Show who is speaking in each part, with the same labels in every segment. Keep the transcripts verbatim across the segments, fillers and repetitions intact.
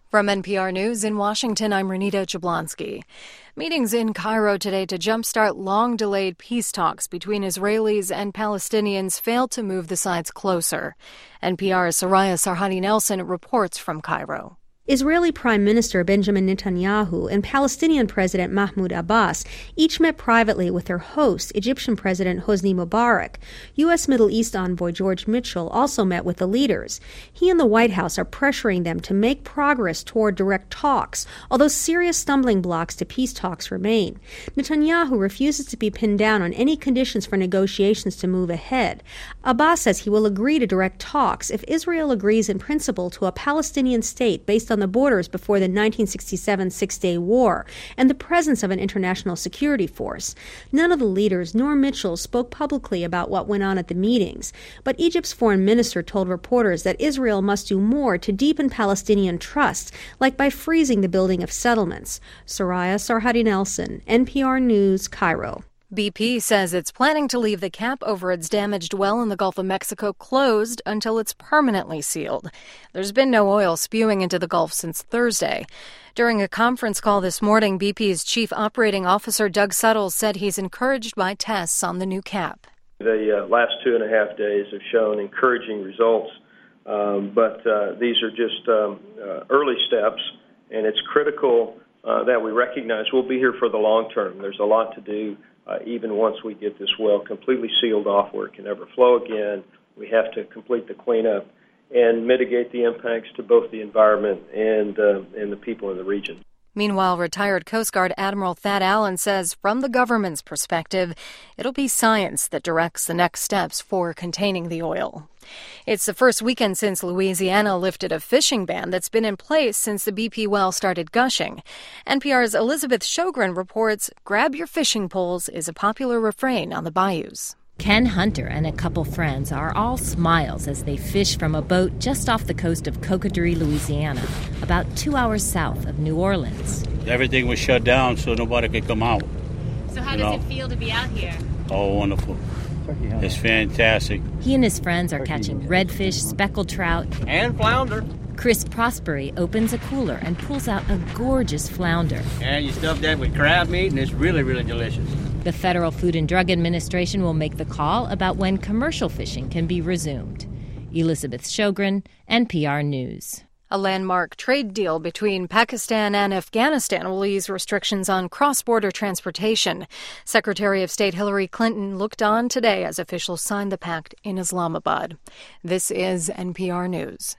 Speaker 1: From N P R News in Washington, I'm Renita Jablonski. Meetings in Cairo today to jumpstart long-delayed peace talks between Israelis and Palestinians failed to move the sides closer. N P R's Soraya Sarhadi Nelson reports from Cairo.
Speaker 2: Israeli Prime Minister Benjamin Netanyahu and Palestinian President Mahmoud Abbas each met privately with their host, Egyptian President Hosni Mubarak. U S Middle East envoy George Mitchell also met with the leaders. He and the White House are pressuring them to make progress toward direct talks, although serious stumbling blocks to peace talks remain. Netanyahu refuses to be pinned down on any conditions for negotiations to move ahead. Abbas says he will agree to direct talks if Israel agrees in principle to a Palestinian state based on the borders before the nineteen sixty-seven Six-Day War and the presence of an international security force. None of the leaders nor Mitchell spoke publicly about what went on at the meetings, but Egypt's foreign minister told reporters that Israel must do more to deepen Palestinian trust, like by freezing the building of settlements. Soraya Sarhadi Nelson, N P R News, Cairo.
Speaker 1: B P says it's planning to leave the cap over its damaged well in the Gulf of Mexico closed until it's permanently sealed. There's been no oil spewing into the Gulf since Thursday. During a conference call this morning, B P's chief operating officer Doug Suttles said he's encouraged by tests on the new cap.
Speaker 3: The uh, last two and a half days have shown encouraging results, um, but uh, these are just um, uh, early steps, and it's critical uh, that we recognize we'll be here for the long term. There's a lot to do. Uh, even once we get this well completely sealed off where it can never flow again, we have to complete the cleanup and mitigate the impacts to both the environment and uh, and the people in the region.
Speaker 1: Meanwhile, retired Coast Guard Admiral Thad Allen says from the government's perspective, it'll be science that directs the next steps for containing the oil. It's the first weekend since Louisiana lifted a fishing ban that's been in place since the B P well started gushing. N P R's Elizabeth Shogren reports, "Grab your fishing poles" is a popular refrain on the bayous.
Speaker 4: Ken Hunter and a couple friends are all smiles as they fish from a boat just off the coast of Cocodrie, Louisiana, about two hours south of New Orleans.
Speaker 5: Everything was shut down, so nobody could come out.
Speaker 4: So how does know? it feel to be out here?
Speaker 5: Oh, wonderful. It's fantastic.
Speaker 4: He and his friends are catching redfish, speckled trout,
Speaker 6: and flounder.
Speaker 4: Chris Prosperi opens a cooler and pulls out a gorgeous flounder.
Speaker 6: And you stuff that with crab meat, and it's really, really delicious.
Speaker 4: The Federal Food and Drug Administration will make the call about when commercial fishing can be resumed. Elizabeth Shogren, N P R News.
Speaker 1: A landmark trade deal between Pakistan and Afghanistan will ease restrictions on cross-border transportation. Secretary of State Hillary Clinton looked on today as officials signed the pact in Islamabad. This is N P R News.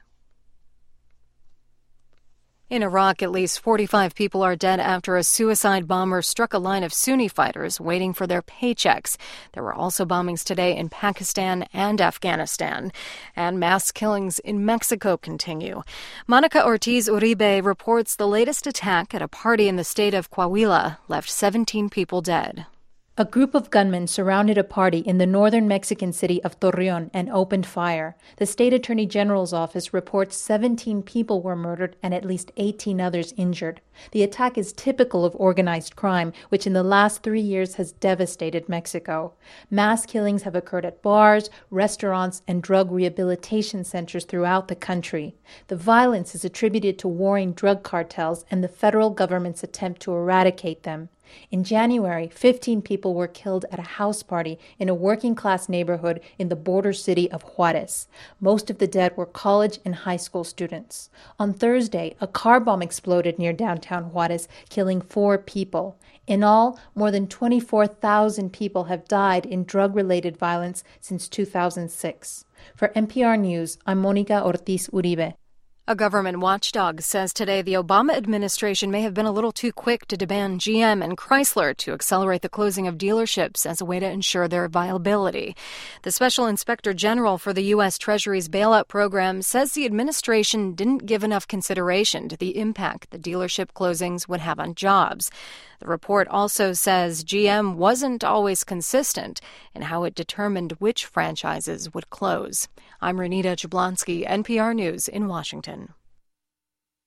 Speaker 1: In Iraq, at least forty-five people are dead after a suicide bomber struck a line of Sunni fighters waiting for their paychecks. There were also bombings today in Pakistan and Afghanistan. And mass killings in Mexico continue. Monica Ortiz Uribe reports the latest attack at a party in the state of Coahuila left seventeen people dead.
Speaker 7: A group of gunmen surrounded a party in the northern Mexican city of Torreon and opened fire. The state attorney general's office reports seventeen people were murdered and at least eighteen others injured. The attack is typical of organized crime, which in the last three years has devastated Mexico. Mass killings have occurred at bars, restaurants, and drug rehabilitation centers throughout the country. The violence is attributed to warring drug cartels and the federal government's attempt to eradicate them. In January, fifteen people were killed at a house party in a working-class neighborhood in the border city of Juarez. Most of the dead were college and high school students. On Thursday, a car bomb exploded near downtown Juarez, killing four people. In all, more than twenty-four thousand people have died in drug-related violence since two thousand six. For N P R News, I'm Monica Ortiz Uribe.
Speaker 1: A government watchdog says today the Obama administration may have been a little too quick to demand G M and Chrysler to accelerate the closing of dealerships as a way to ensure their viability. The Special Inspector General for the U S Treasury's bailout program says the administration didn't give enough consideration to the impact the dealership closings would have on jobs. The report also says G M wasn't always consistent in how it determined which franchises would close. I'm Renita Jablonski, N P R News in Washington.